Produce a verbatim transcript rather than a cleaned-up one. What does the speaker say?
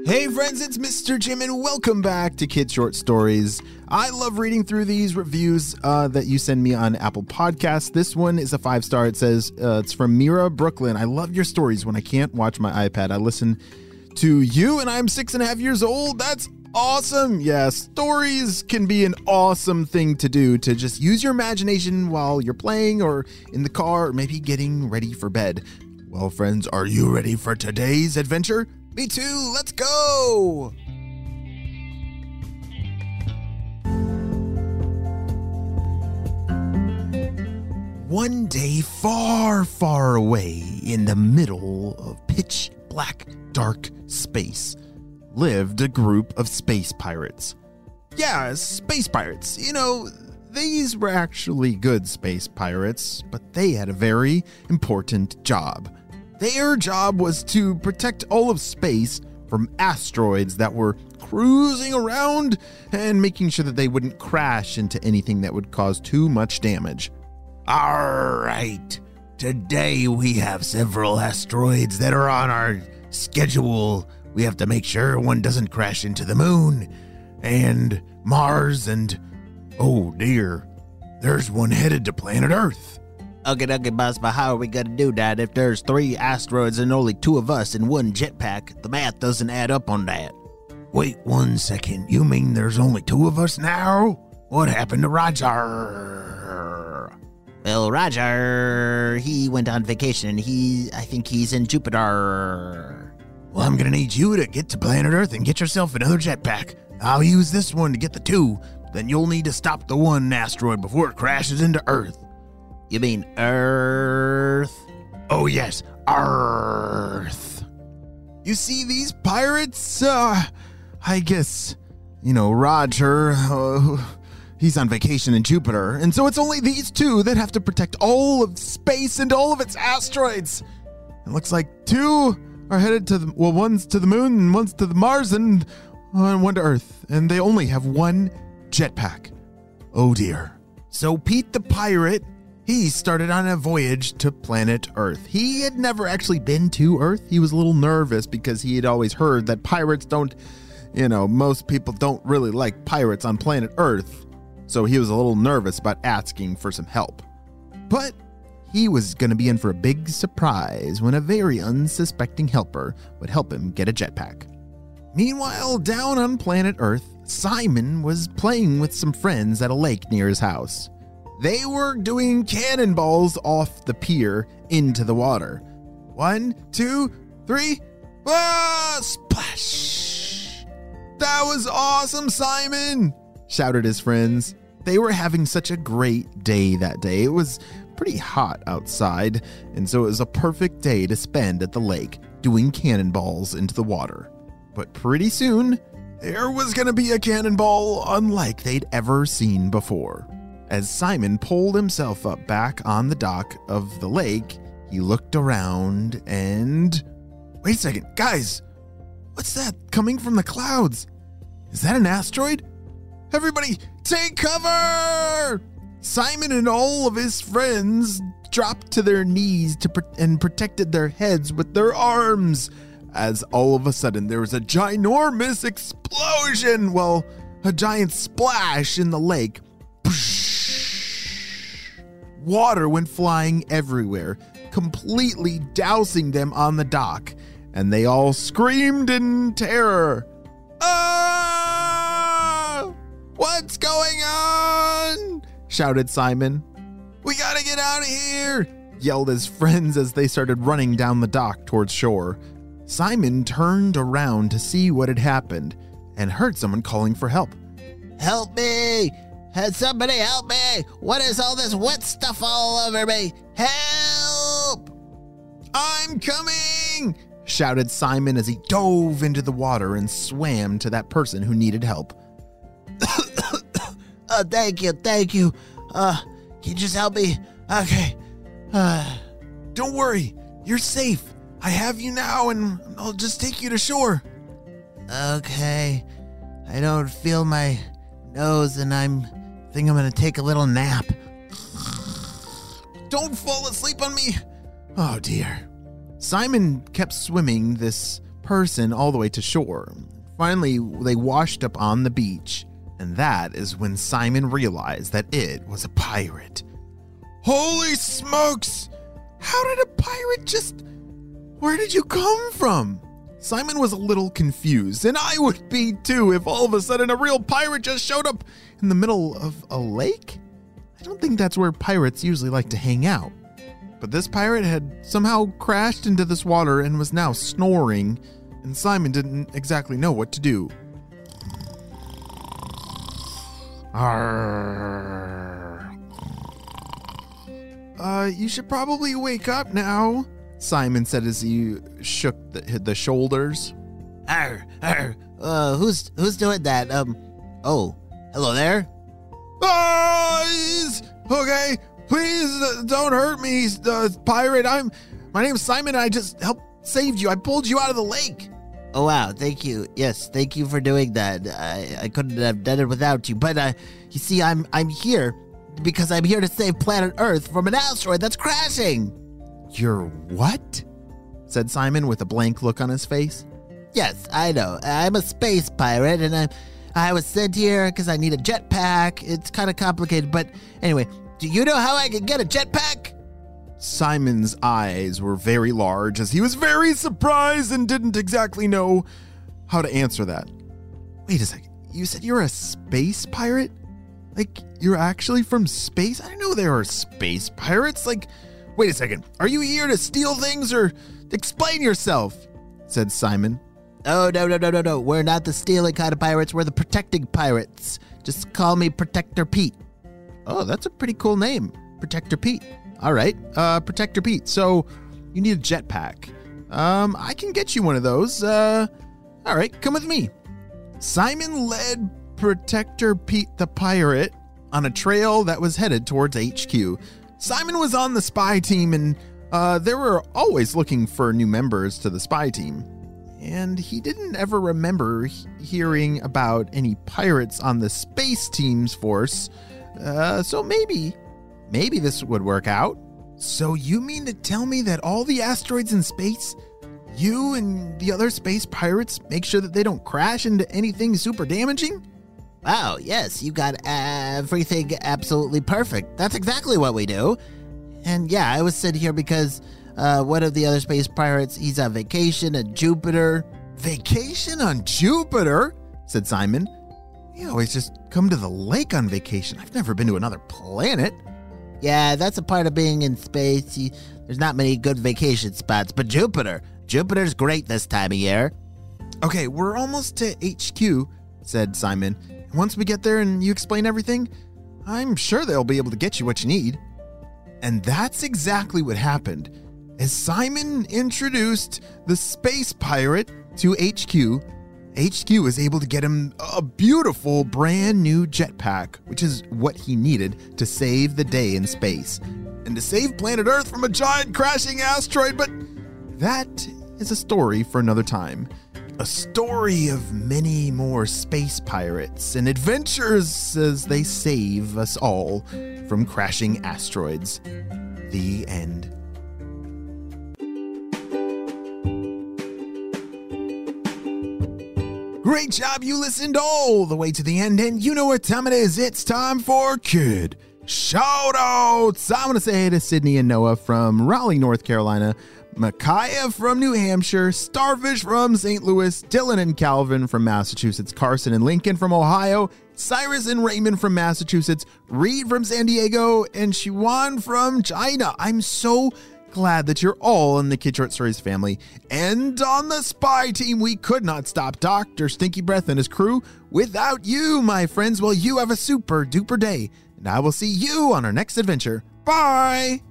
Hey friends, it's Mister Jim and welcome back to Kid Short Stories. I love reading through these reviews uh, that you send me on Apple Podcasts. This one is a five star. It says, uh, it's from Mira Brooklyn. I love your stories. When I can't watch my iPad, I listen to you and I'm six and a half years old. That's awesome. Yeah, stories can be an awesome thing to do, to just use your imagination while you're playing or in the car or maybe getting ready for bed. Well, friends, are you ready for today's adventure? Me too. Let's go. One day, far, far away in the middle of pitch black, dark space, lived a group of space pirates. Yeah, space pirates. You know, these were actually good space pirates, but they had a very important job. Their job was to protect all of space from asteroids that were cruising around and making sure that they wouldn't crash into anything that would cause too much damage. All right, today we have several asteroids that are on our schedule. We have to make sure one doesn't crash into the moon and Mars and, oh dear, there's one headed to planet Earth. Okay, okay, boss, but how are we gonna do that if there's three asteroids and only two of us in one jetpack? The math doesn't add up on that. Wait one second, you mean there's only two of us now? What happened to Roger? Well, Roger, he went on vacation. He, I think he's in Jupiter. Well, I'm gonna need you to get to planet Earth and get yourself another jetpack. I'll use this one to get the two, then you'll need to stop the one asteroid before it crashes into Earth. You mean Earth? Oh, yes, Earth. You see these pirates? Uh, I guess, you know, Roger, uh, he's on vacation in Jupiter, and so it's only these two that have to protect all of space and all of its asteroids. It looks like two are headed to the, well, one's to the moon and one's to the Mars and uh, one to Earth, and they only have one jetpack. Oh, dear. So Pete the pirate, he started on a voyage to planet Earth. He had never actually been to Earth. He was a little nervous because he had always heard that pirates don't, you know, most people don't really like pirates on planet Earth. So he was a little nervous about asking for some help. But he was going to be in for a big surprise when a very unsuspecting helper would help him get a jetpack. Meanwhile, down on planet Earth, Simon was playing with some friends at a lake near his house. They were doing cannonballs off the pier into the water. One, two, three, ah, splash! That was awesome, Simon! Shouted his friends. They were having such a great day that day. It was pretty hot outside, and so it was a perfect day to spend at the lake doing cannonballs into the water. But pretty soon, there was going to be a cannonball unlike they'd ever seen before. As Simon pulled himself up back on the dock of the lake, he looked around and... Wait a second, guys! What's that coming from the clouds? Is that an asteroid? Everybody, take cover! Simon and all of his friends dropped to their knees to pro- and protected their heads with their arms, as all of a sudden there was a ginormous explosion! Well, a giant splash in the lake. Water went flying everywhere, completely dousing them on the dock, and they all screamed in terror. Ah! What's going on? Shouted Simon. We gotta get out of here! Yelled his friends as they started running down the dock towards shore. Simon turned around to see what had happened and heard someone calling for help. Help me! Somebody help me! What is all this wet stuff all over me? Help! I'm coming! Shouted Simon as he dove into the water and swam to that person who needed help. Oh, thank you, thank you. Uh, can you just help me? Okay. Uh, Don't worry, you're safe. I have you now and I'll just take you to shore. Okay. I don't feel my nose and I'm think I'm gonna take a little nap. Don't fall asleep on me. Oh dear. Simon kept swimming this person all the way to shore. Finally, they washed up on the beach, and that is when Simon realized that it was a pirate. Holy smokes! How did a pirate just... Where did you come from? Simon was a little confused, and I would be too if all of a sudden a real pirate just showed up in the middle of a lake. I don't think that's where pirates usually like to hang out. But this pirate had somehow crashed into this water and was now snoring, and Simon didn't exactly know what to do. Arr. Uh, you should probably wake up now, Simon said as he shook the, the shoulders. Arr, arr, uh, who's, who's doing that? Um, oh, hello there? Boys! Okay, please uh, don't hurt me, uh, pirate. I'm, my name's Simon, and I just helped saved you. I pulled you out of the lake. Oh, wow, thank you. Yes, thank you for doing that. I, I couldn't have done it without you. But, uh, you see, I'm, I'm here because I'm here to save planet Earth from an asteroid that's crashing. You're what? Said Simon with a blank look on his face. Yes, I know. I'm a space pirate, and I, I was sent here because I need a jetpack. It's kind of complicated, but anyway, do you know how I can get a jetpack? Simon's eyes were very large as he was very surprised and didn't exactly know how to answer that. Wait a second. You said you're a space pirate? Like, you're actually from space? I didn't know there are space pirates. Like, wait a second. Are you here to steal things or explain yourself? Said Simon. Oh, no, no, no, no, no. We're not the stealing kind of pirates. We're the protecting pirates. Just call me Protector Pete. Oh, that's a pretty cool name. Protector Pete. All right, uh, Protector Pete. So you need a jetpack. Um, I can get you one of those. Uh, all right, come with me. Simon led Protector Pete the pirate on a trail that was headed towards H Q. Simon was on the spy team, and uh, they were always looking for new members to the spy team. And he didn't ever remember he- hearing about any pirates on the space team's force. Uh, so maybe... Maybe this would work out. So you mean to tell me that all the asteroids in space, you and the other space pirates make sure that they don't crash into anything super damaging? Wow, yes, you got everything absolutely perfect. That's exactly what we do. And yeah, I was sent here because uh, one of the other space pirates, he's on vacation at Jupiter. Vacation on Jupiter? Said Simon. We always just come to the lake on vacation. I've never been to another planet. Yeah, that's a part of being in space. You, there's not many good vacation spots, but Jupiter, Jupiter's great this time of year. Okay, we're almost to H Q, said Simon. Once we get there and you explain everything, I'm sure they'll be able to get you what you need. And that's exactly what happened. As Simon introduced the space pirate to H Q, H Q was able to get him a beautiful brand new jetpack, which is what he needed to save the day in space and to save planet Earth from a giant crashing asteroid. But that is a story for another time. A story of many more space pirates and adventures as they save us all from crashing asteroids. The end. Great job, you listened all the way to the end, and you know what time it is. It's time for Kid Shoutouts. I want to say hey to Sydney and Noah from Raleigh, North Carolina, Micaiah from New Hampshire, Starfish from Saint Louis, Dylan and Calvin from Massachusetts, Carson and Lincoln from Ohio, Cyrus and Raymond from Massachusetts, Reed from San Diego, and Shiwan from China. I'm so glad that you're all in the Kid Short Stories family. And on the spy team, we could not stop Doctor Stinky Breath and his crew without you, my friends. Well, you have a super duper day, and I will see you on our next adventure. Bye!